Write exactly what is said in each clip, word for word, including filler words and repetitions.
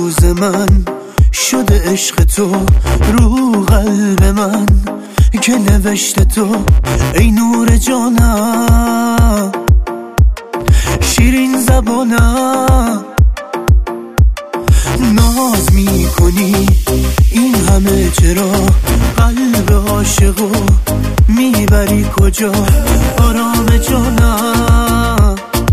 روز من شده عشق تو رو قلب من که نوشته تو ای نور جانم، شیرین زبانم. ناز میکنی این همه چرا، قلب عاشقو میبری کجا؟ آرام جانم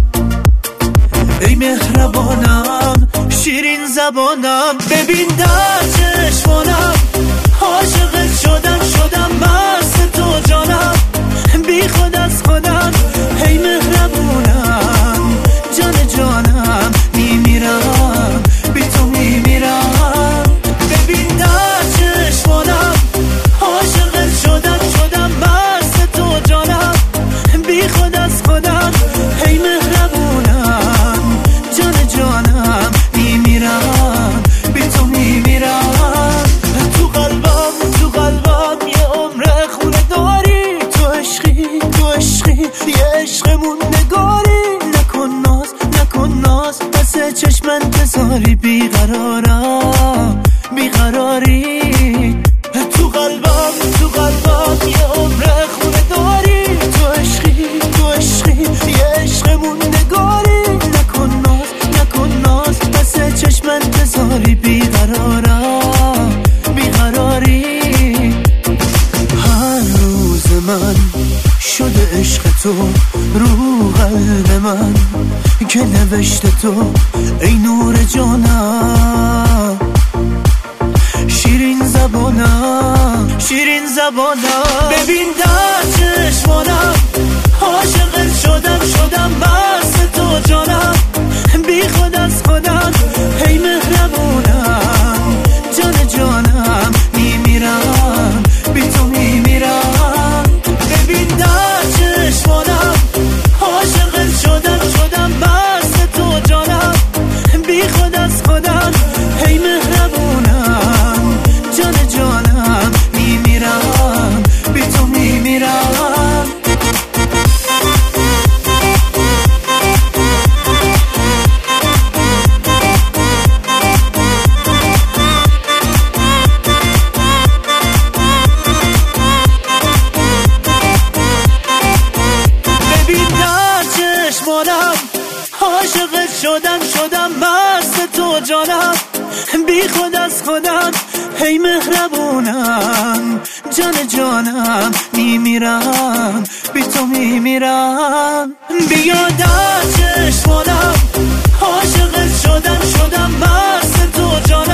ای مهربانم، شیرین زبانم. ببین در چشمانم عاشقت شدم، شدم مست تو جانم، بی خود از خودم ای مهربونم. جان جانم میمیرم، بی تو میمیرم. ببین در چشمانم عاشقت شدم، شدم مست تو جانم، بی خود از خودم ای مهربونم. جان جانم میمیرم، بی تو میمیرم. تو قلبم تو قلبم یه عمر خونه داری، تو عشقی تو عشقی یه عشقمون نگاری. نکن ناز نکن ناز پس چشمن بذاری، بیقرارم بیقراری. تو قلبم تو قلبم یه عمر خونه داری، تو عشقی تو عشقی یه عشقمون نگاری. نکن ناز نکن ناز پس چشمن بذاری، بیقرارم بیقراری. هر روز من شده عشق تو رو قلب من که نوشته تو ای نور جانم، شیرین زبانم شیرین زبانم. ببین در چشمانم عاشقت شدم، شدم مست تو جانم، بی خود از خودم ای مهربونم. جان جانم میمیرم، بی تو میمیرم. ببین در چشمانم عاشقت شدم، شدم مست تو جانم، بی خود از خودم ای مهربونم. جان جانم میمیرم، بی تو میمیرم. عاشقت شدم، شدم مست تو جانم، بی خود از خودم ای مهربونم. جان جانم میمیرم، بی تو میمیرم. بیا در چشمانم عاشقت شدم، شدم مست تو جانم،